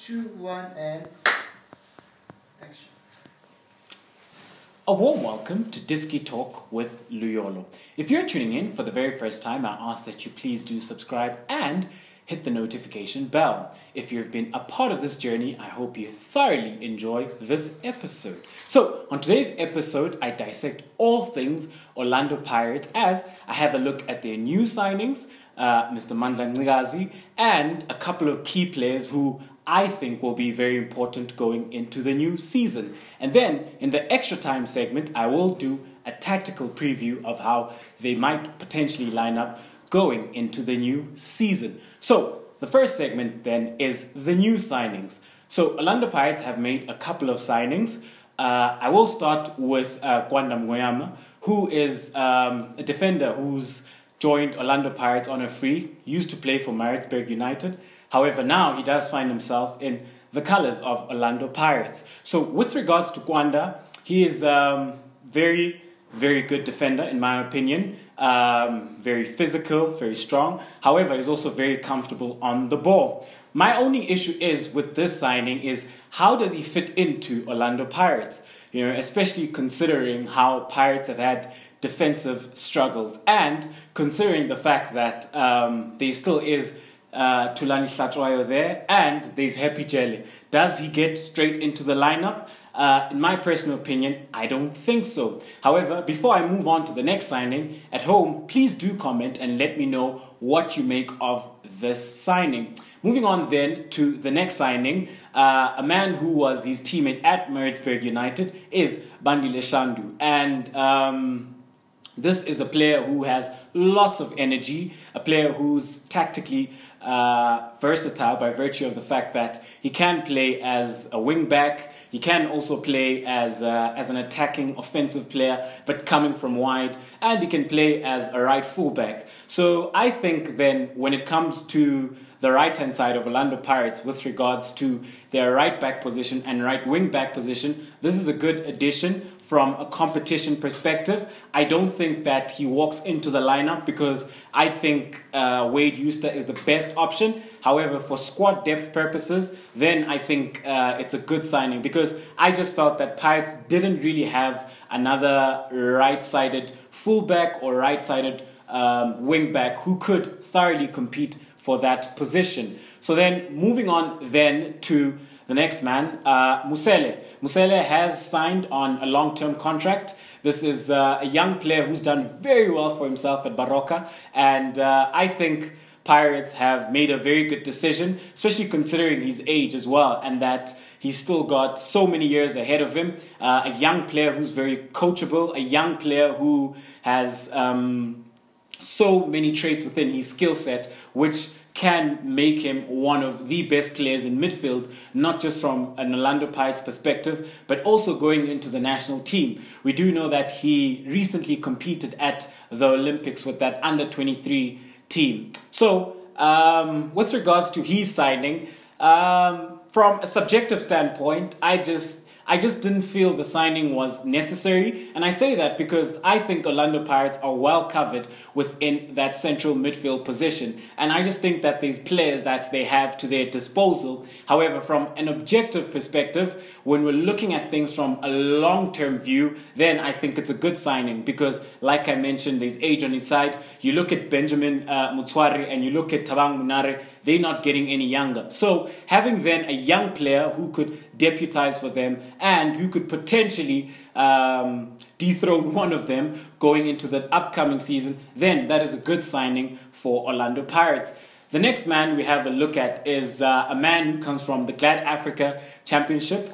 Two, one, and action. A warm welcome to Diski Talk with Luyolo. If you're tuning in for the very first time, I ask that you please do subscribe and hit the notification bell. If you've been a part of this journey, I hope you thoroughly enjoy this episode. So, on today's episode, I dissect all things Orlando Pirates as I have a look at their new signings, Mr. Mandla Ncigazi, and a couple of key players who I think will be very important going into the new season. And then, in the extra time segment, I will do a tactical preview of how they might potentially line up going into the new season. So, the first segment then is the new signings. So, Orlando Pirates have made a couple of signings. I will start with Kwanda Mgoyama, who is a defender who's joined Orlando Pirates on a free, used to play for Maritzburg United. However, now he does find himself in the colours of Orlando Pirates. So, with regards to Kwanda, he is very, very good defender, in my opinion. Very physical, very strong. However, he's also very comfortable on the ball. My only issue is with this signing is how does he fit into Orlando Pirates? You know, especially considering how Pirates have had defensive struggles and considering the fact that there still is Thulani Hlatshwayo there and there's Happy Jelly. Does he get straight into the lineup? In my personal opinion, I don't think so. However, before I move on to the next signing, at home, please do comment and let me know what you make of this signing. Moving on then to the next signing, a man who was his teammate at Maritzburg United is Bandile Shandu. And this is a player who has lots of energy, a player who's tactically versatile by virtue of the fact that he can play as a wing back, he can also play as an attacking offensive player, but coming from wide, and he can play as a right fullback. So I think then when it comes to the right-hand side of Orlando Pirates with regards to their right back position and right wing back position, this is a good addition from a competition perspective. I don't think that he walks into the lineup because I think Wade Euster is the best option. However, for squad depth purposes, then I think it's a good signing because I just felt that Pirates didn't really have another right-sided fullback or right-sided wing back who could thoroughly compete for that position. So then moving on then to the next man, Musele. Musele has signed on a long-term contract. This is a young player who's done very well for himself at Baroka, and I think Pirates have made a very good decision, especially considering his age as well, and that he's still got so many years ahead of him. A young player who's very coachable, a young player who has so many traits within his skill set, which can make him one of the best players in midfield, not just from an Orlando Pirates perspective, but also going into the national team. We do know that he recently competed at the Olympics with that under-23 team. So, with regards to his signing, from a subjective standpoint, I just didn't feel the signing was necessary. And I say that because I think Orlando Pirates are well covered within that central midfield position. And I just think that there's players that they have to their disposal. However, from an objective perspective, when we're looking at things from a long-term view, then I think it's a good signing. Because, like I mentioned, there's age on his side. You look at Benjamin Mutsuari and you look at Thabang Munare, they're not getting any younger. So having then a young player who could deputize for them and who could potentially dethrone one of them going into the upcoming season, then that is a good signing for Orlando Pirates. The next man we have a look at is a man who comes from the Glad Africa Championship.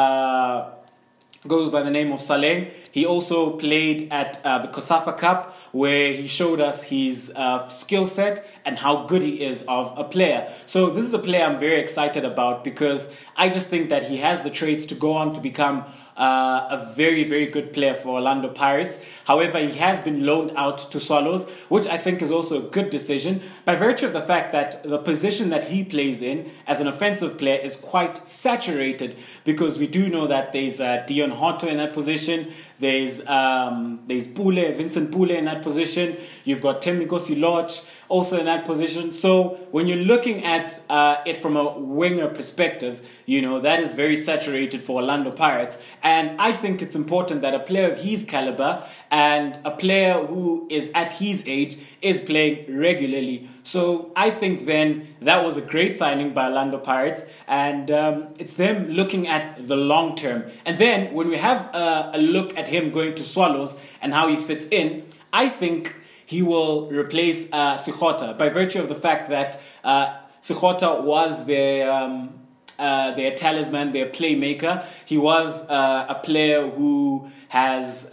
Goes by the name of Saleng. He also played at the COSAFA Cup, where he showed us his skill set and how good he is of a player. So this is a player I'm very excited about because I just think that he has the traits to go on to become a very, very good player for Orlando Pirates. However, he has been loaned out to Swallows, which I think is also a good decision by virtue of the fact that the position that he plays in as an offensive player is quite saturated because we do know that there's Dion Hotto in that position, There's Vincent Pule in that position. You've got Thembinkosi Loch also in that position. So when you're looking at it from a winger perspective, that is very saturated for Orlando Pirates. And I think it's important that a player of his caliber and a player who is at his age is playing regularly. So I think then that was a great signing by Orlando Pirates, and it's them looking at the long term. And then when we have a look at him going to Swallows and how he fits in, I think he will replace Sikhota by virtue of the fact that Sikhota was their talisman, their playmaker. He was a player who has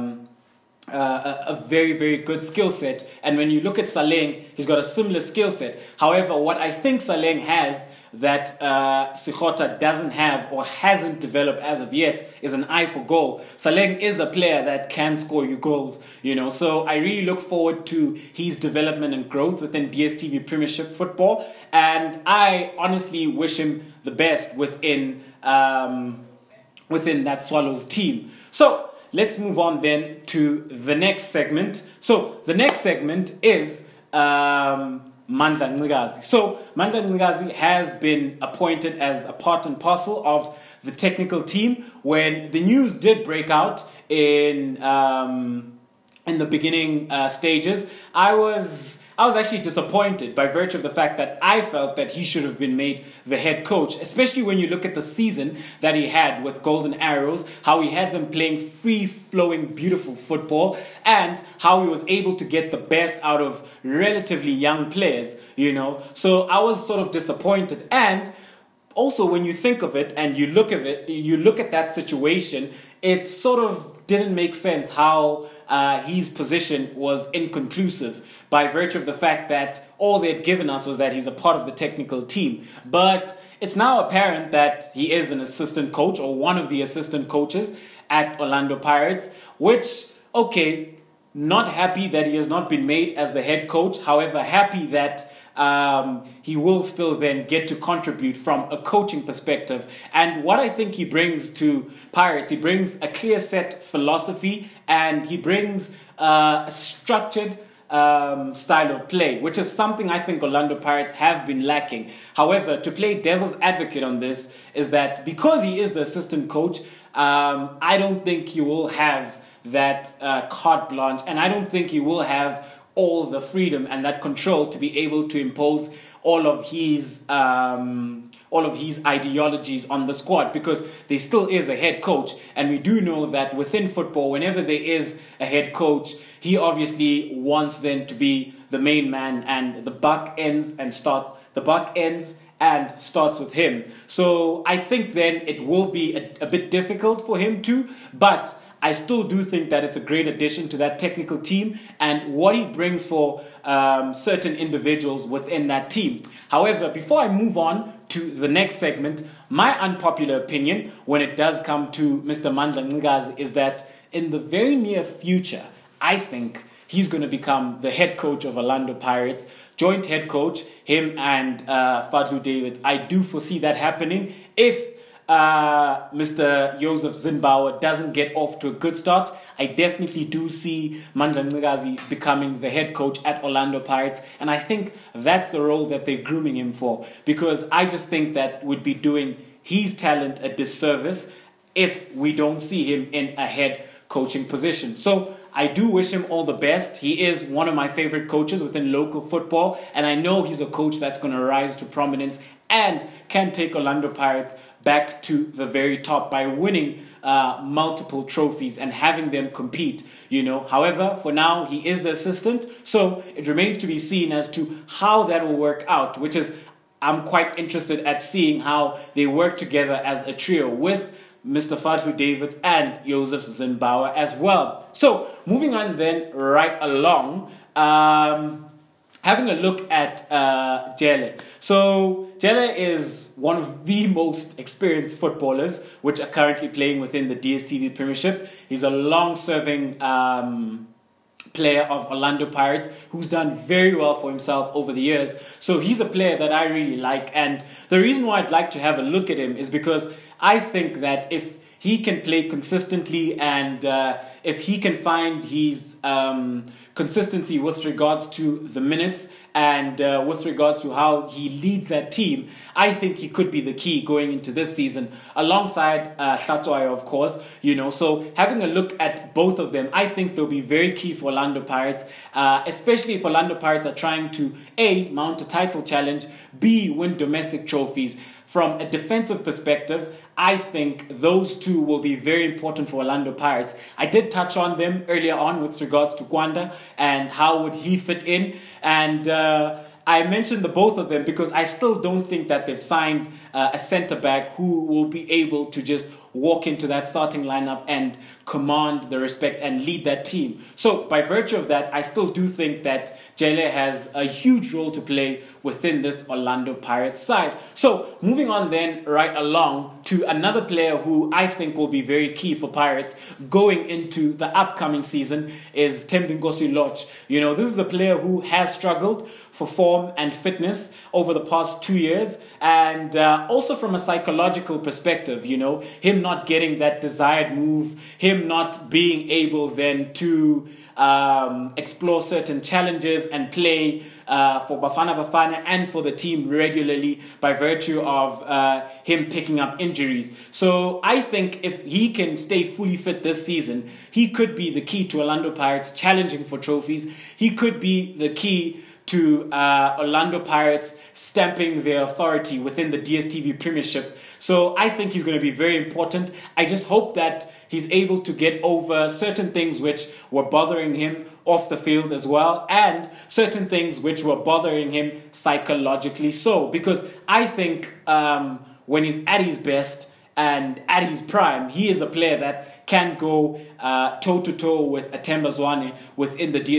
a very, very good skill set. And when you look at Saleng, he's got a similar skill set. However, what I think Saleng has that Sikhota doesn't have or hasn't developed as of yet is an eye for goal. Saleng is a player that can score you goals, So I really look forward to his development and growth within DStv Premiership football. And I honestly wish him the best within that Swallows team. So let's move on then to the next segment. So the next segment is Mandla Ncikazi. So Mandla Ncikazi has been appointed as a part and parcel of the technical team. When the news did break out in the beginning stages, I was actually disappointed by virtue of the fact that I felt that he should have been made the head coach, especially when you look at the season that he had with Golden Arrows, how he had them playing free-flowing, beautiful football, and how he was able to get the best out of relatively young players, So I was sort of disappointed. And also when you think of it and you look at that situation, it sort of didn't make sense how his position was inconclusive by virtue of the fact that all they had given us was that he's a part of the technical team. But it's now apparent that he is an assistant coach or one of the assistant coaches at Orlando Pirates, which, okay, not happy that he has not been made as the head coach. However, happy that he will still then get to contribute from a coaching perspective. And what I think he brings to Pirates, he brings a clear set philosophy and he brings a structured style of play, which is something I think Orlando Pirates have been lacking. However, to play devil's advocate on this is that because he is the assistant coach, I don't think he will have that carte blanche, and I don't think he will have all the freedom and that control to be able to impose all of his ideologies on the squad, because there still is a head coach, and we do know that within football, whenever there is a head coach, he obviously wants then to be the main man, and the buck ends and starts with him. So I think then it will be a bit difficult for him too, but I still do think that it's a great addition to that technical team and what he brings for certain individuals within that team. However, before I move on to the next segment, my unpopular opinion when it does come to Mr. Mandla Ncikazi is that in the very near future, I think he's going to become the head coach of Orlando Pirates, joint head coach, him and Fadlu Davids. I do foresee that happening if Mr. Joseph Zimbauer doesn't get off to a good start. I definitely do see Mandla Ncikazi becoming the head coach at Orlando Pirates, and I think that's the role that they're grooming him for, because I just think that would be doing his talent a disservice if we don't see him in a head coaching position. So I do wish him all the best. He is one of my favorite coaches within local football, and I know he's a coach that's going to rise to prominence and can take Orlando Pirates back to the very top by winning multiple trophies and having them compete, However, for now, he is the assistant, so it remains to be seen as to how that will work out, which is, I'm quite interested at seeing how they work together as a trio with Mr. Fadlu Davids and Joseph Zimbauer as well. So, moving on then right along, having a look at Jele. So, Jele is one of the most experienced footballers which are currently playing within the DStv Premiership. He's a long-serving player of Orlando Pirates who's done very well for himself over the years. So he's a player that I really like, and the reason why I'd like to have a look at him is because I think that if he can play consistently and if he can find his consistency with regards to the minutes and with regards to how he leads that team, I think he could be the key going into this season, alongside Hlatsoya, of course. So having a look at both of them, I think they'll be very key for Orlando Pirates, especially if Orlando Pirates are trying to A, mount a title challenge, B, win domestic trophies. From a defensive perspective, I think those two will be very important for Orlando Pirates. I did touch on them earlier on with regards to Kwanda and how would he fit in. And I mentioned the both of them because I still don't think that they've signed a centre-back who will be able to just walk into that starting lineup and command the respect and lead that team. So by virtue of that, I still do think that Jele has a huge role to play within this Orlando Pirates side. So moving on then right along to another player who I think will be very key for Pirates going into the upcoming season is Thembinkosi Lorch. This is a player who has struggled for form and fitness over the past 2 years, and also from a psychological perspective, him not getting that desired move, him not being able then to explore certain challenges and play for Bafana Bafana and for the team regularly by virtue of him picking up injuries. So I think if he can stay fully fit this season, he could be the key to Orlando Pirates challenging for trophies. He could be the key to Orlando Pirates stamping their authority within the DStv Premiership. So I think he's going to be very important. I just hope that he's able to get over certain things which were bothering him off the field as well, and certain things which were bothering him psychologically. So, because I think when he's at his best and at his prime, he is a player that can go toe-to-toe with Atemba Zwane within the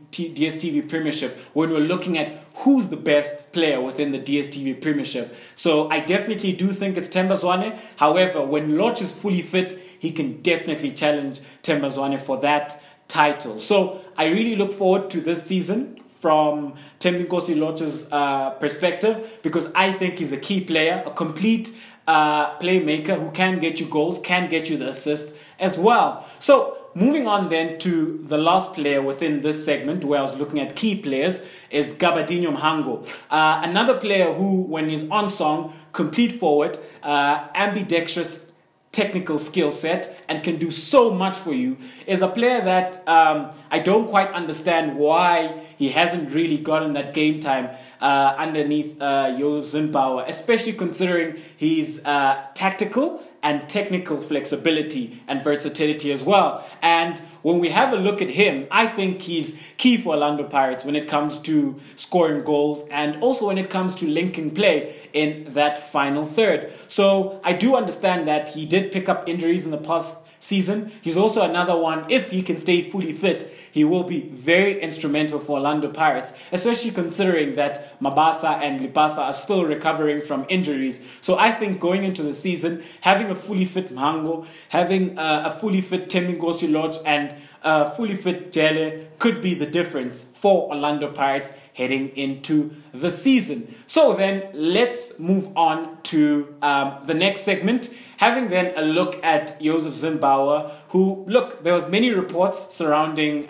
DStv Premiership when we're looking at who's the best player within the DStv Premiership. So I definitely do think it's Themba Zwane. However, when Lorch is fully fit, he can definitely challenge Themba Zwane for that title. So I really look forward to this season from Thembinkosi Lorch's perspective, because I think he's a key player, a complete playmaker who can get you goals, can get you the assists as well. So moving on then to the last player within this segment where I was looking at key players is Gabadinho Mhango. Another player who, when he's on song, complete forward, ambidextrous technical skill set and can do so much for you, is a player that I don't quite understand why he hasn't really gotten that game time underneath Joseph Zimbauer, especially considering his tactical and technical flexibility and versatility as well. And when we have a look at him, I think he's key for Orlando Pirates when it comes to scoring goals and also when it comes to linking play in that final third. So I do understand that he did pick up injuries in the past season. He's also another one, if he can stay fully fit, he will be very instrumental for Orlando Pirates, especially considering that Mabasa and Lipasa are still recovering from injuries. So I think going into the season, having a fully fit Mhango, having a fully fit Thembinkosi Lorch and fully fit Jele could be the difference for Orlando Pirates heading into the season. So then let's move on to the next segment, having then a look at Joseph Zimbauer, who, look, there was many reports surrounding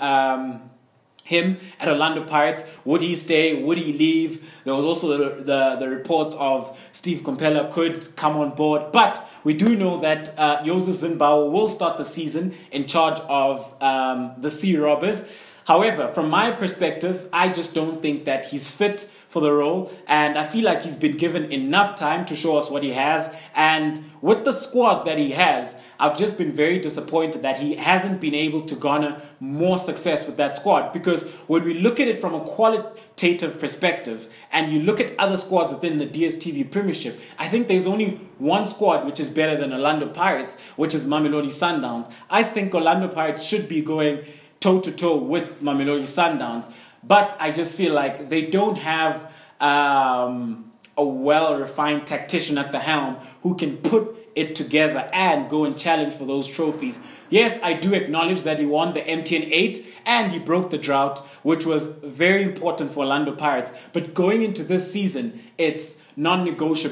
him at Orlando Pirates. Would he stay? Would he leave? There was also the report of Steve Komphela could come on board. But we do know that Joseph Zimbauer will start the season in charge of the Sea Robbers. However, from my perspective, I just don't think that he's fit for the role, and I feel like he's been given enough time to show us what he has. And with the squad that he has, I've just been very disappointed that he hasn't been able to garner more success with that squad, because when we look at it from a qualitative perspective and you look at other squads within the DStv Premiership, I think there's only one squad which is better than Orlando Pirates, which is Mamelodi Sundowns. I think Orlando Pirates should be going toe-to-toe with Mamelodi Sundowns, but I just feel like they don't have a well-refined tactician at the helm who can put it together and go and challenge for those trophies. Yes, I do acknowledge that he won the MTN 8 and he broke the drought, which was very important for Orlando Pirates. But going into this season, it's non-negotiable.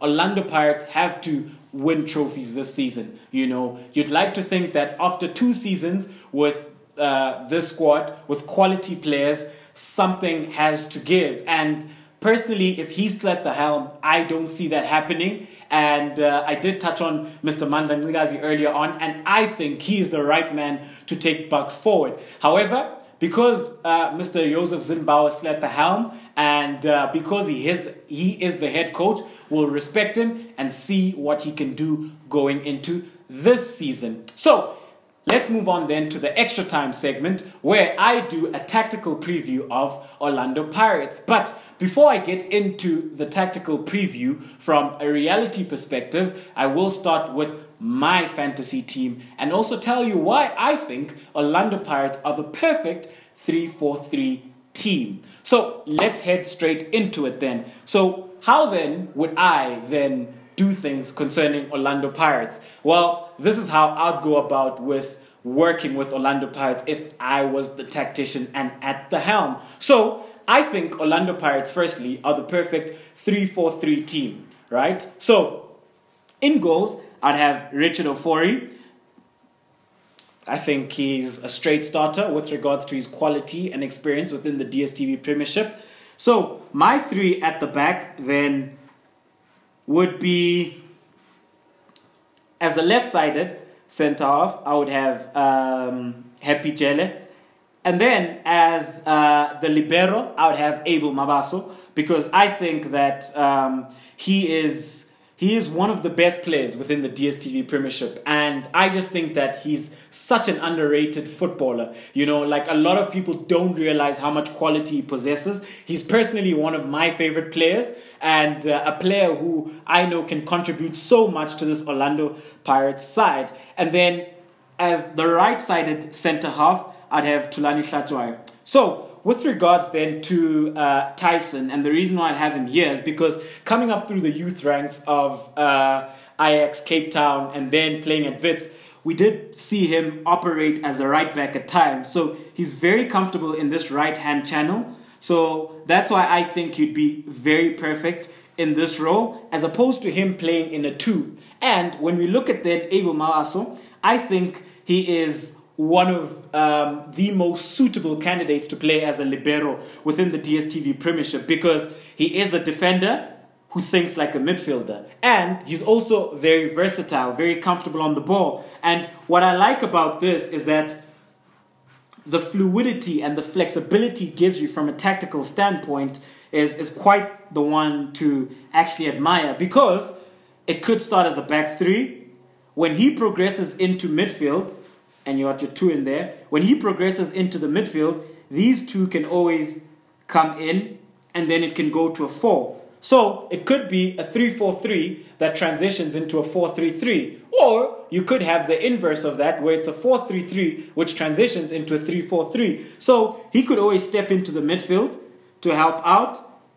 Orlando Pirates have to win trophies this season. You know, you'd like to think that after 2 seasons with this squad, with quality players, something has to give. And personally, if he's still at the helm, I don't see that happening. And I did touch on Mr. Mandla Ncigazi earlier on, and I think he is the right man to take Bucks forward. However, because Mr. Joseph Zimbauer is still at the helm, and because he is the head coach, we'll respect him and see what he can do going into this season. So, let's move on then to the extra time segment where I do a tactical preview of Orlando Pirates. But before I get into the tactical preview from a reality perspective, I will start with my fantasy team and also tell you why I think Orlando Pirates are the perfect 3-4-3 team. So let's head straight into it then. So how then would I then do things concerning Orlando Pirates? Well, this is how I'd go about with working with Orlando Pirates if I was the tactician and at the helm. So I think Orlando Pirates, firstly, are the perfect 3-4-3 team, right? So in goals, I'd have Richard Ofori. I think he's a straight starter with regards to his quality and experience within the DStv Premiership. So my 3 at the back then would be, as the left-sided centre half, I would have Happy Jele. And then as the libero, I would have Abel Mabaso, because I think that he is one of the best players within the DStv Premiership. And I just think that he's such an underrated footballer. You know, like a lot of people don't realize how much quality he possesses. He's personally one of my favorite players and a player who I know can contribute so much to this Orlando Pirates side. And then as the right-sided centre-half, I'd have Thulani Hlatshwayo. So, with regards then to Tyson, and the reason why I have him here is because coming up through the youth ranks of Ajax, Cape Town, and then playing at Wits, we did see him operate as a right back at times. So he's very comfortable in this right-hand channel. So that's why I think he'd be very perfect in this role, as opposed to him playing in a 2. And when we look at then Abel Mabaso, I think he is one of the most suitable candidates to play as a libero within the DStv Premiership, because he is a defender who thinks like a midfielder, and he's also very versatile, very comfortable on the ball. And what I like about this is that the fluidity and the flexibility it gives you from a tactical standpoint is quite the one to actually admire, because it could start as a back 3. When he progresses into midfield, and you got your 2 in there, when he progresses into the midfield, these 2 can always come in, and then it can go to a 4. So it could be a 3-4-3 that transitions into a 4-3-3. Or you could have the inverse of that, where it's a 4-3-3 which transitions into a 3-4-3. So he could always step into the midfield to help out.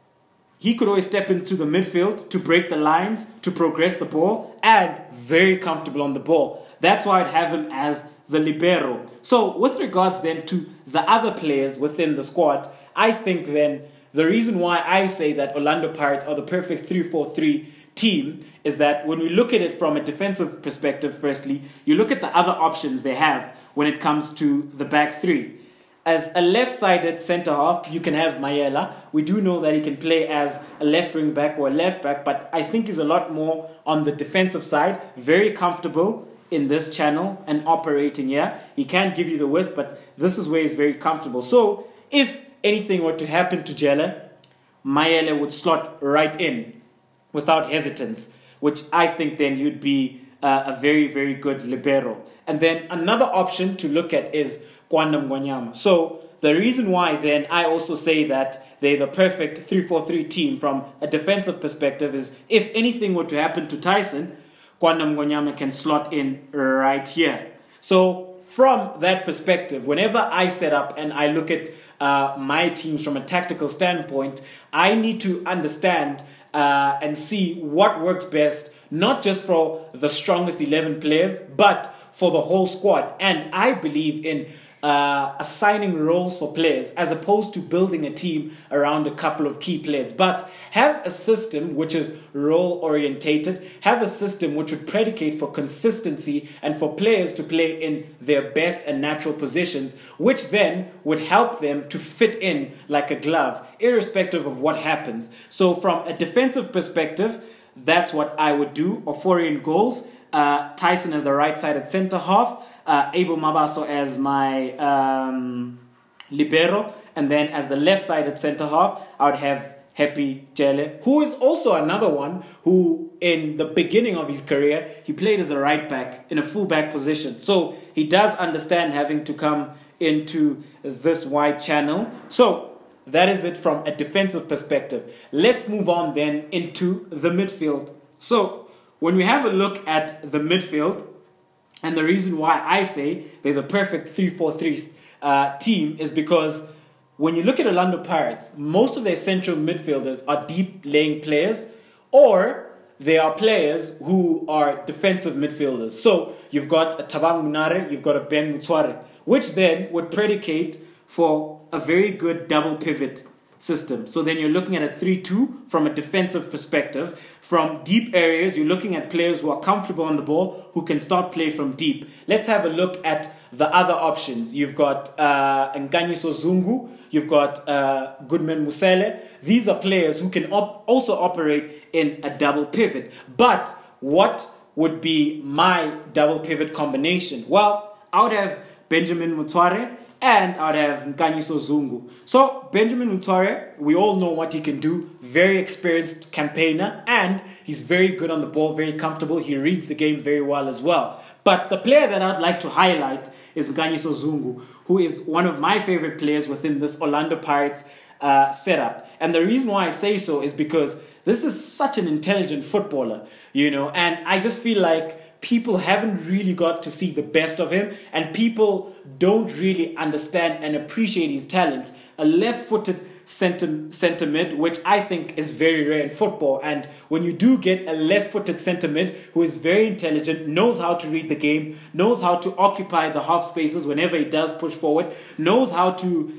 He could always step into the midfield to break the lines, to progress the ball, and very comfortable on the ball. That's why I'd have him as the libero. So with regards then to the other players within the squad, I think then the reason why I say that Orlando Pirates are the perfect 3-4-3 team is that when we look at it from a defensive perspective, firstly, you look at the other options they have when it comes to the back 3. As a left-sided centre-half, you can have Mayela. We do know that he can play as a left wing back or a left back, but I think he's a lot more on the defensive side, very comfortable in this channel and operating here. He can't give you the width, but this is where he's very comfortable. So if anything were to happen to Jelle, Mayele would slot right in without hesitance, which I think then you'd be a very, very good libero. And then another option to look at is Kwanda Mngonyama. So the reason why then I also say that they're the perfect 3-4-3 team from a defensive perspective is if anything were to happen to Tyson, Kwanda Mngonyama can slot in right here. So from that perspective, whenever I set up and I look at my teams from a tactical standpoint, I need to understand and see what works best, not just for the strongest 11 players, but for the whole squad. And I believe in assigning roles for players as opposed to building a team around a couple of key players. But have a system which is role orientated, have a system which would predicate for consistency and for players to play in their best and natural positions, which then would help them to fit in like a glove, irrespective of what happens. So from a defensive perspective, that's what I would do. Ofori in goals, Tyson as the right-sided centre half, Abel Mabaso as my libero, and then as the left-sided centre half, I would have Happy Jele, who is also another one who, in the beginning of his career, he played as a right back in a full back position. So he does understand having to come into this wide channel. So that is it from a defensive perspective. Let's move on then into the midfield. So when we have a look at the midfield, and the reason why I say they're the perfect 3-4-3 team is because when you look at Orlando Pirates, most of their central midfielders are deep-laying players, or they are players who are defensive midfielders. So you've got a Tabang Munare, you've got a Ben Mutuare, which then would predicate for a very good double pivot system. So then you're looking at a 3-2 from a defensive perspective. From deep areas, you're looking at players who are comfortable on the ball, who can start play from deep. Let's have a look at the other options. You've got Nganyiso Zungu, you've got Goodman Musele. These are players who can also operate in a double pivot. But what would be my double pivot combination? Well, I would have Benjamin Mutuare and I would have Nganyiso Zungu. So Benjamin Mutuare, we all know what he can do. Very experienced campaigner, and he's very good on the ball, very comfortable. He reads the game very well as well. But the player that I'd like to highlight is Nganyiso Zungu, who is one of my favorite players within this Orlando Pirates setup. And the reason why I say so is because this is such an intelligent footballer, and I just feel like people haven't really got to see the best of him, and people don't really understand and appreciate his talent. A left-footed centre mid, which I think is very rare in football. And when you do get a left-footed centre mid who is very intelligent, knows how to read the game, knows how to occupy the half spaces whenever he does push forward, knows how to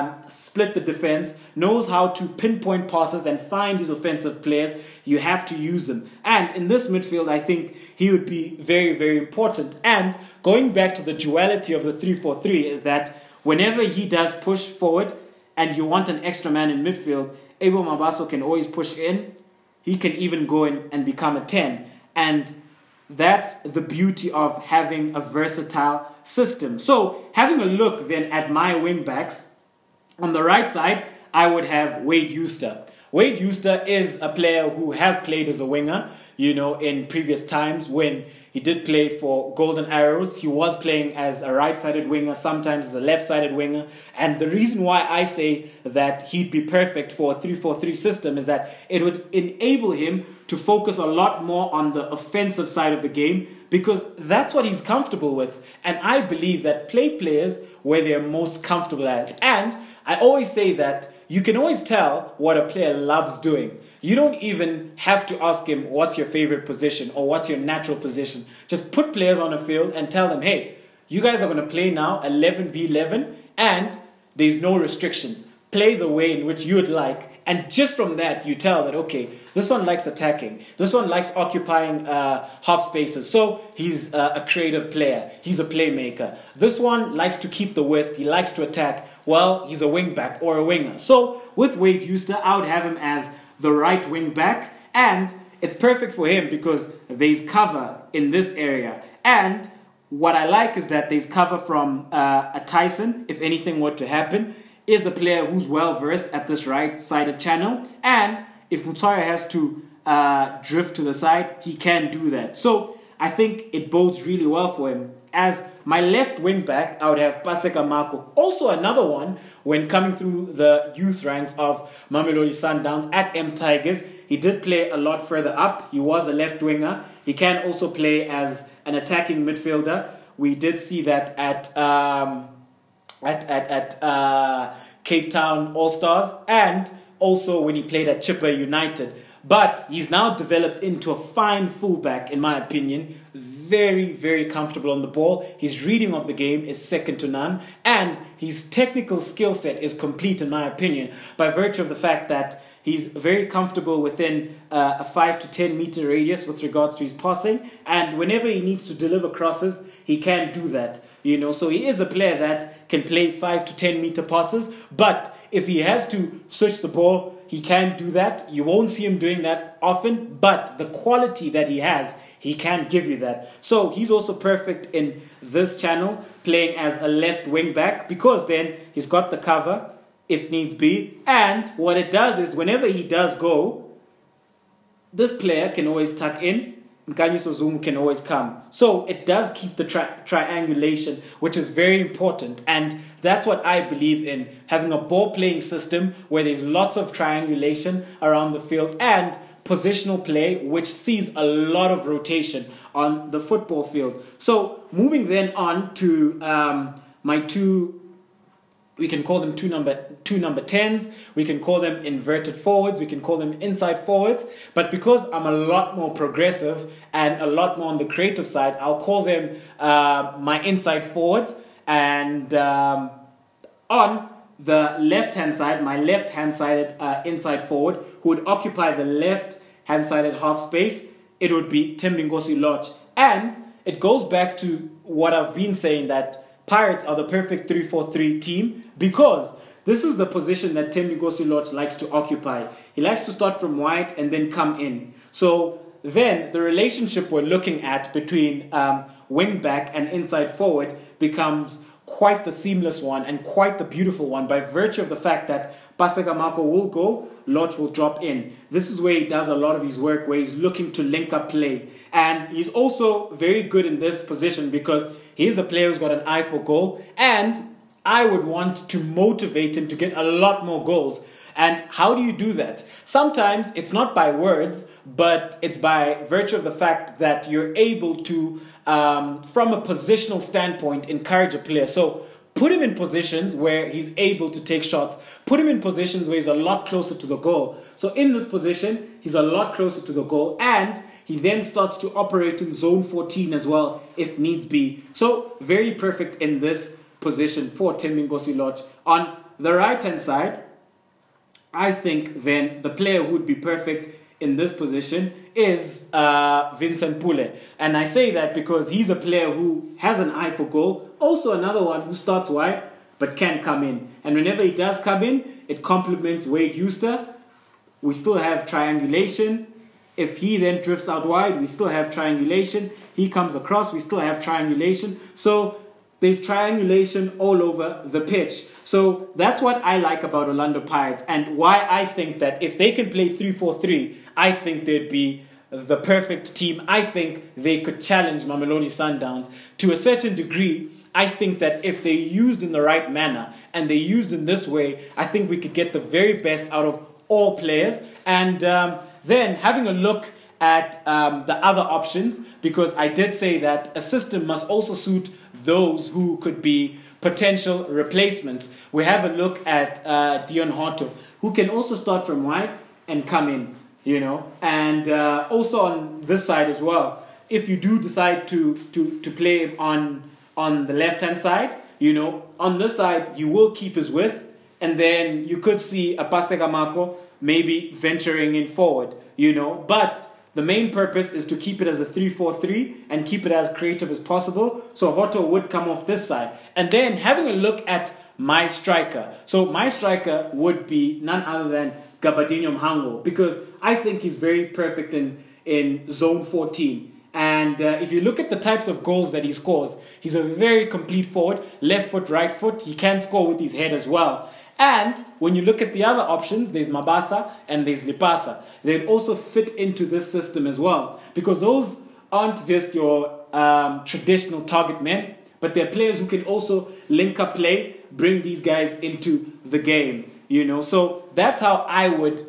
split the defense, knows how to pinpoint passes and find his offensive players, you have to use him. And in this midfield, I think he would be very, very important. And going back to the duality of the 3-4-3 is that whenever he does push forward and you want an extra man in midfield, Abel Mabaso can always push in. He can even go in and become a 10. And that's the beauty of having a versatile system. So having a look then at my wing backs, on the right side, I would have Wade Euster. Wade Euster is a player who has played as a winger, in previous times when he did play for Golden Arrows. He was playing as a right-sided winger, sometimes as a left-sided winger. And the reason why I say that he'd be perfect for a 3-4-3 system is that it would enable him to focus a lot more on the offensive side of the game, because that's what he's comfortable with. And I believe that players where they're most comfortable at. And I always say that you can always tell what a player loves doing. You don't even have to ask him what's your favorite position or what's your natural position. Just put players on a field and tell them, hey, you guys are going to play now 11v11 and there's no restrictions. Play the way in which you would like. And just from that, you tell that, okay, this one likes attacking. This one likes occupying half spaces. So he's a creative player. He's a playmaker. This one likes to keep the width. He likes to attack. Well, he's a wing back or a winger. So with Wade Euster, I would have him as the right wing back. And it's perfect for him because there's cover in this area. And what I like is that there's cover from a Tyson, if anything were to happen. Is a player who's well-versed at this right-sided channel. And if Mutuare has to drift to the side, he can do that. So I think it bodes really well for him. As my left wing-back, I would have Paseka Marco. Also another one, when coming through the youth ranks of Mamelodi Sundowns at M Tigers, he did play a lot further up. He was a left winger. He can also play as an attacking midfielder. We did see that at Cape Town All-Stars, and also when he played at Chippa United. But he's now developed into a fine fullback, in my opinion. Very, very comfortable on the ball. His reading of the game is second to none. And his technical skill set is complete, in my opinion, by virtue of the fact that he's very comfortable within a 5 to 10 meter radius with regards to his passing. And whenever he needs to deliver crosses, he can do that. So he is a player that can play 5 to 10 meter passes. But if he has to switch the ball, he can do that. You won't see him doing that often, but the quality that he has, he can give you that. So he's also perfect in this channel, playing as a left wing back, because then he's got the cover if needs be. And what it does is whenever he does go, this player can always tuck in. Mkanyiso Zungu can always come. So it does keep the triangulation, which is very important. And that's what I believe in, having a ball-playing system where there's lots of triangulation around the field and positional play, which sees a lot of rotation on the football field. So moving then on to my two, we can call them two number 10s. We can call them inverted forwards. We can call them inside forwards. But because I'm a lot more progressive and a lot more on the creative side, I'll call them my inside forwards. And on the left-hand side, my left-hand-sided inside forward, who would occupy the left-hand-sided half space, it would be Thembinkosi Lorch. And it goes back to what I've been saying, that Pirates are the perfect 3-4-3 team, because this is the position that Thembinkosi Lorch likes to occupy. He likes to start from wide and then come in. So then the relationship we're looking at between wing back and inside forward becomes quite the seamless one and quite the beautiful one, by virtue of the fact that Paseka Marco will go, Lorch will drop in. This is where he does a lot of his work, where he's looking to link up play. And he's also very good in this position because he's a player who's got an eye for goal, and I would want to motivate him to get a lot more goals. And how do you do that? Sometimes it's not by words, but it's by virtue of the fact that you're able to, from a positional standpoint, encourage a player. So put him in positions where he's able to take shots. Put him in positions where he's a lot closer to the goal. So in this position, he's a lot closer to the goal, and he then starts to operate in zone 14 as well, if needs be. So very perfect in this position for Thembinkosi Lorch. On the right-hand side, I think then the player who would be perfect in this position is Vincent Pule. And I say that because he's a player who has an eye for goal. Also another one who starts wide but can come in. And whenever he does come in, it complements Wade Euster. We still have triangulation. If he then drifts out wide, we still have triangulation. He comes across, we still have triangulation. So there's triangulation all over the pitch. So that's what I like about Orlando Pirates, and why I think that if they can play 3-4-3, I think they'd be the perfect team. I think they could challenge Mamelodi Sundowns to a certain degree. I think that if they used in the right manner and they used in this way, I think we could get the very best out of all players. And then having a look at the other options, because I did say that a system must also suit those who could be potential replacements. We have a look at Dion Horto, who can also start from wide and come in, and also on this side as well. If you do decide to play on the left-hand side, on this side, you will keep his width, and then you could see a Paseka Marco maybe venturing in forward, but the main purpose is to keep it as a 3-4-3 and keep it as creative as possible. So Horto would come off this side. And then having a look at my striker. So my striker would be none other than Gabadinho Mhango, because I think he's very perfect in zone 14. And if you look at the types of goals that he scores, he's a very complete forward, left foot, right foot. He can score with his head as well. And when you look at the other options, there's Mabasa and there's Lipasa. They also fit into this system as well, because those aren't just your traditional target men, but they're players who can also link up play, bring these guys into the game, So that's how I would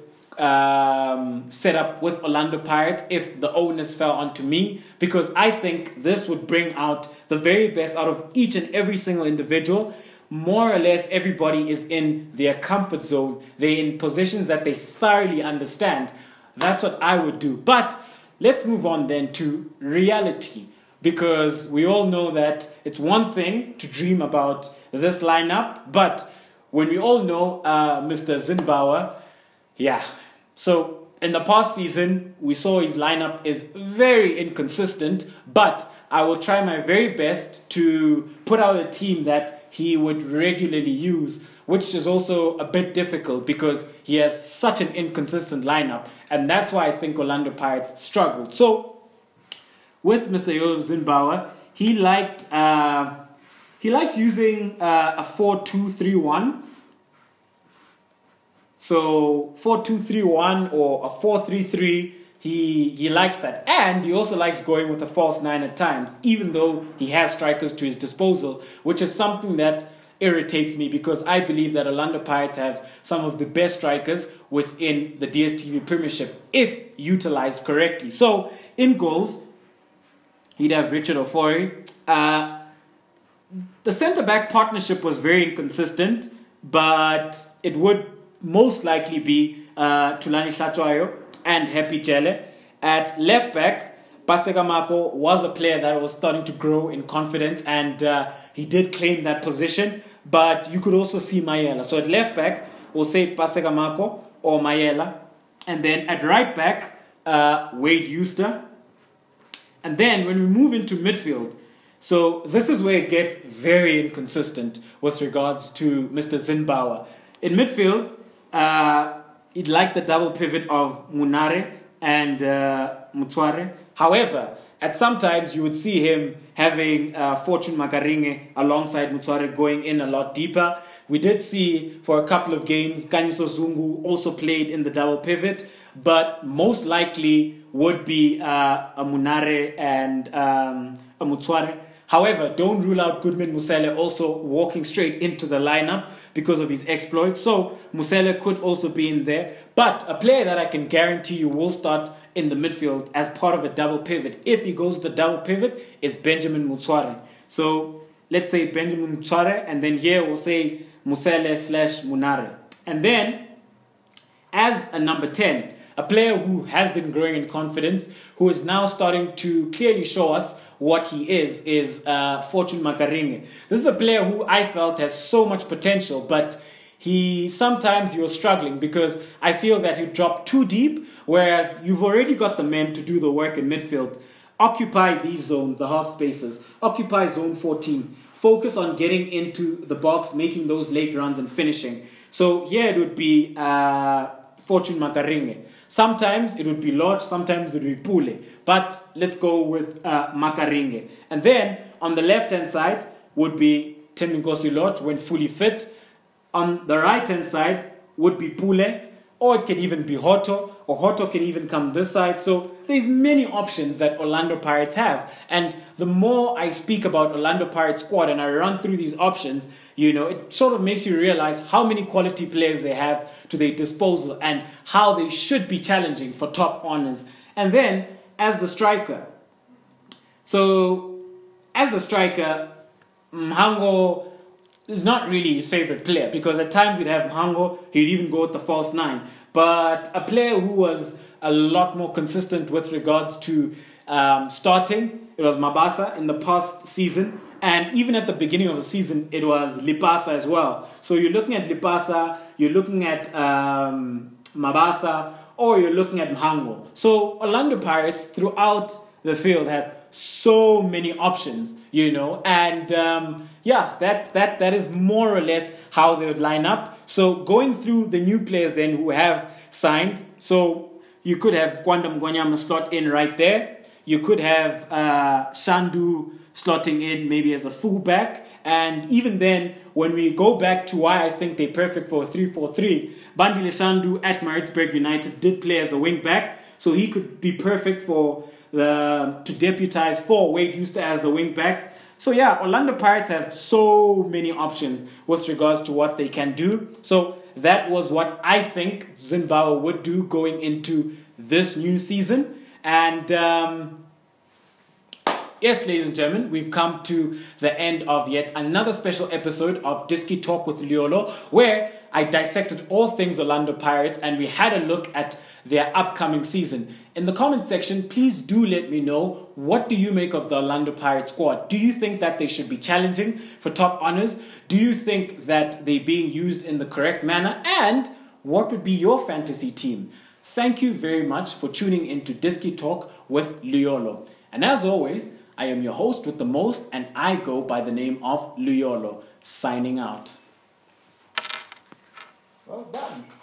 set up with Orlando Pirates if the onus fell onto me, because I think this would bring out the very best out of each and every single individual. More or less, everybody is in their comfort zone. They're in positions that they thoroughly understand. that's what I would do. But let's move on then to reality, because we all know that it's one thing to dream about this lineup, but when we all know Mr. Zimbauer, yeah. So in the past season, we saw his lineup is very inconsistent, but I will try my very best to put out a team that he would regularly use, which is also a bit difficult because he has such an inconsistent lineup, and that's why I think Orlando Pirates struggled. So with Mr. Josef Zimbauer, he likes using a 4-2-3-1. So 4-2-3-1 or a 4-3-3, he likes that. And he also likes going with a false 9 at times, even though he has strikers to his disposal, which is something that irritates me because I believe that Orlando Pirates have some of the best strikers within the DStv Premiership if utilized correctly. So in goals, he'd have Richard Ofori. The centre-back partnership was very inconsistent, but it would most likely be Thulani Hlatshwayo and Happy Jele. At left-back, Paseka Mako was a player that was starting to grow in confidence, and he did claim that position, but you could also see Mayela. So at left-back, we'll say Paseka Mako or Mayela. And then at right-back, Wade Euster. And then when we move into midfield, so this is where it gets very inconsistent with regards to Mr. Zimbauer. In midfield, he'd like the double pivot of Munare and Mutware. However, at some times you would see him having Fortune Makaringe alongside Mutware going in a lot deeper. We did see for a couple of games Kanyiso Zungu also played in the double pivot, but most likely would be a Munare and a Mutware. However, don't rule out Goodman Musele also walking straight into the lineup because of his exploits. So Musele could also be in there. But a player that I can guarantee you will start in the midfield as part of a double pivot, if he goes the double pivot, is Benjamin Mutware. So let's say Benjamin Mutware, and then here we'll say Musele/Munare. And then as a number 10, a player who has been growing in confidence, who is now starting to clearly show us what he is Fortune Makaringe. This is a player who I felt has so much potential, but sometimes you're struggling because I feel that he dropped too deep, whereas you've already got the men to do the work in midfield. Occupy these zones, the half spaces. Occupy zone 14. Focus on getting into the box, making those late runs and finishing. So here it would be Fortune Makaringe. Sometimes it would be Lodge, sometimes it would be Pule. But let's go with Makaringe. And then on the left-hand side would be Thembinkosi Lodge when fully fit. On the right-hand side would be Pule, or it can even be Hoto, or Hoto can even come this side. So there's many options that Orlando Pirates have. And the more I speak about Orlando Pirates squad and I run through these options, it sort of makes you realize how many quality players they have to their disposal and how they should be challenging for top honors. And then, as the striker. So, as the striker, Mhango is not really his favorite player because at times you'd have Mhango, he'd even go with the false 9. But a player who was a lot more consistent with regards to starting, it was Mabasa in the past season. And even at the beginning of the season, it was Lipasa as well. So you're looking at Lipasa, you're looking at Mabasa, or you're looking at Mhango. So Orlando Pirates throughout the field have so many options, and that is more or less how they would line up. So going through the new players then who have signed, so you could have Kwanda Mgwanyama slot in right there. You could have Shandu slotting in maybe as a fullback. And even then, when we go back to why I think they're perfect for a 3-4-3, Bandile Shandu at Maritzburg United did play as a wing-back. So he could be perfect to deputize for Wade Euster as the wing-back. So yeah, Orlando Pirates have so many options with regards to what they can do. So that was what I think Zimbauer would do going into this new season. And Yes, ladies and gentlemen, we've come to the end of yet another special episode of Diski Talk with Liolo, where I dissected all things Orlando Pirates and we had a look at their upcoming season. In the comment section, please do let me know, what do you make of the Orlando Pirates squad? Do you think that they should be challenging for top honors? Do you think that they're being used in the correct manner? And what would be your fantasy team? Thank you very much for tuning in to Diski Talk with Liolo. And as always, I am your host with the most, and I go by the name of Liolo. Signing out. Well done.